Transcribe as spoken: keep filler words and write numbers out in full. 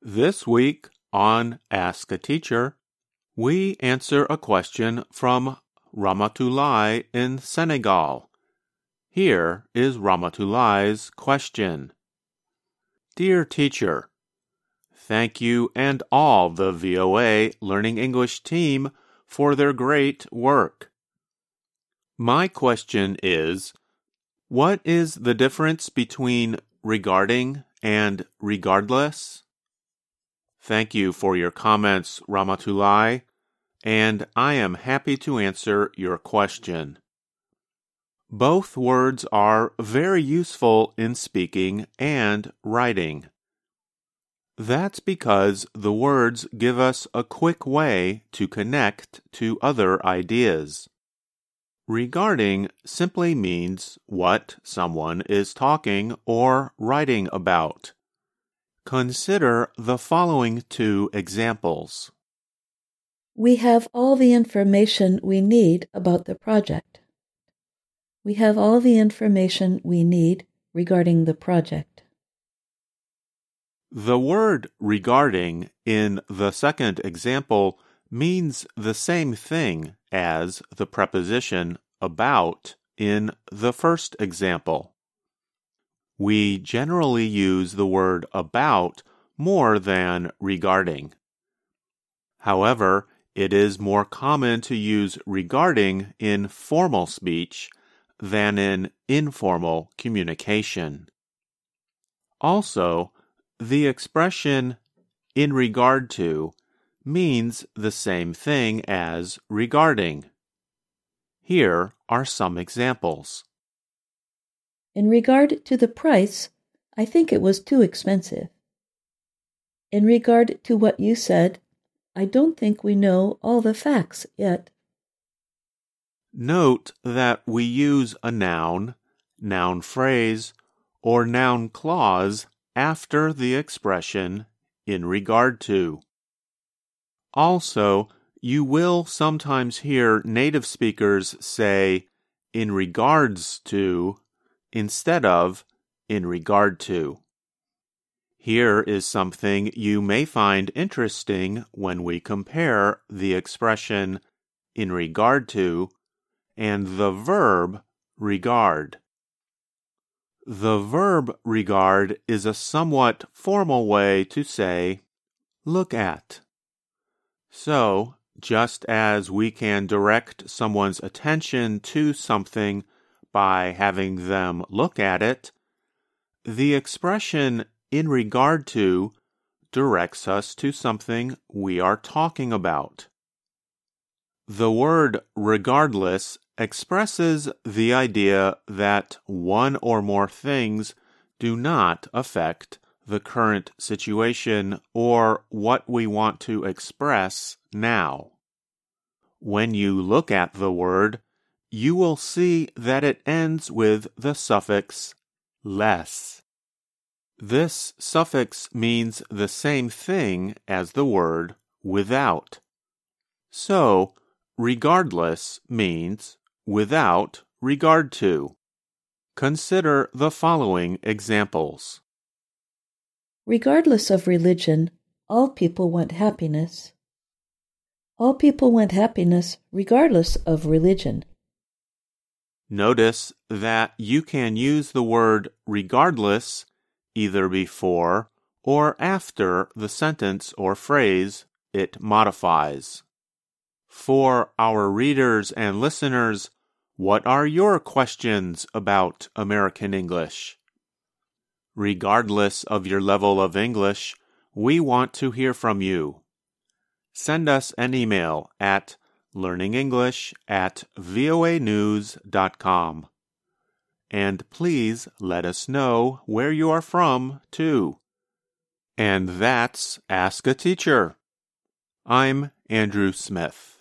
This week on Ask a Teacher, we answer a question from Ramatulai in Senegal. Here is Ramatulai's question. Dear teacher, thank you and all the V O A Learning English team for their great work. My question is, what is the difference between regarding and regardless? Thank you for your comments, Ramatulai, and I am happy to answer your question. Both words are very useful in speaking and writing. That's because the words give us a quick way to connect to other ideas. Regarding simply means what someone is talking or writing about. Consider the following two examples. We have all the information we need about the project. We have all the information we need regarding the project. The word regarding in the second example means the same thing as the preposition about in the first example. We generally use the word about more than regarding. However, it is more common to use regarding in formal speech than in informal communication. Also, the expression in regard to means the same thing as regarding. Here are some examples. In regard to the price, I think it was too expensive. In regard to what you said, I don't think we know all the facts yet. Note that we use a noun, noun phrase, or noun clause after the expression in regard to. Also, you will sometimes hear native speakers say in regards to instead of in regard to. Here is something you may find interesting when we compare the expression in regard to and the verb regard. The verb regard is a somewhat formal way to say look at. So, just as we can direct someone's attention to something by having them look at it, the expression in regard to directs us to something we are talking about. The word regardless expresses the idea that one or more things do not affect the current situation or what we want to express now. When you look at the word, you will see that it ends with the suffix less. This suffix means the same thing as the word without. So, regardless means without regard to. Consider the following examples. Regardless of religion, all people want happiness. All people want happiness regardless of religion. Notice that you can use the word regardless either before or after the sentence or phrase it modifies. For our readers and listeners, what are your questions about American English? Regardless of your level of English, we want to hear from you. Send us an email at learningenglish at voa news dot com. And please let us know where you are from, too. And that's Ask a Teacher. I'm Andrew Smith.